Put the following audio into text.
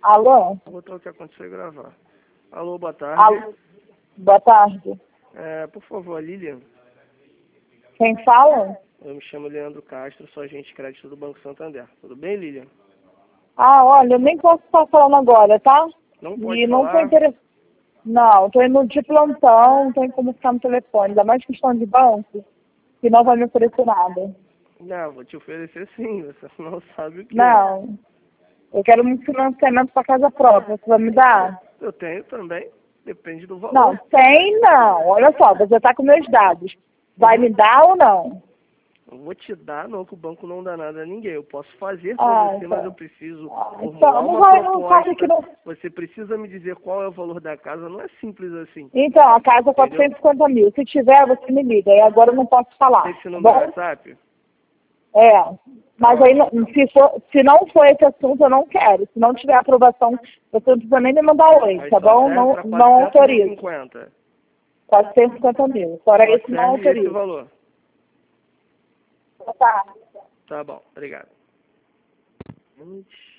Alô? Vou botar o que aconteceu e gravar. Alô, boa tarde. Alô? Boa tarde. Por favor, Lilian. Quem fala? Eu me chamo Leandro Castro, sou agente de crédito do Banco Santander. Tudo bem, Lilian? Olha, eu nem posso estar falando agora, tá? Não pode E não tô falar? interessado. Não, tô indo de plantão, não tem como ficar no telefone. Ainda mais questão de banco, que não vai me oferecer nada. Não, vou te oferecer sim, você não sabe o que é. Não, eu quero um financiamento para casa própria. Você vai me dar? Eu tenho também, depende do valor. Não, tem não. Olha só, você tá com meus dados. Vai me dar ou não? Eu vou te dar, não, que o banco não dá nada a ninguém. Eu posso fazer pra você, mas eu Então. preciso Então, formular não uma vai, não sabe que proposta. não. Você precisa me dizer qual é o valor da casa, não é simples assim. Então, a casa é Entendeu? 450 mil. Se tiver, você me liga. E agora eu não posso falar. Tem esse Tá número bom? WhatsApp? É. Mas Tá aí, ótimo, então. se não for esse assunto, eu não quero. Se não tiver aprovação, você não precisa nem me mandar oi, Aí tá só bom? serve Não, para não autorizo. 450. 450 mil. Fora Só isso, não serve esse autorizo. valor. Tá. Tá bom, obrigado.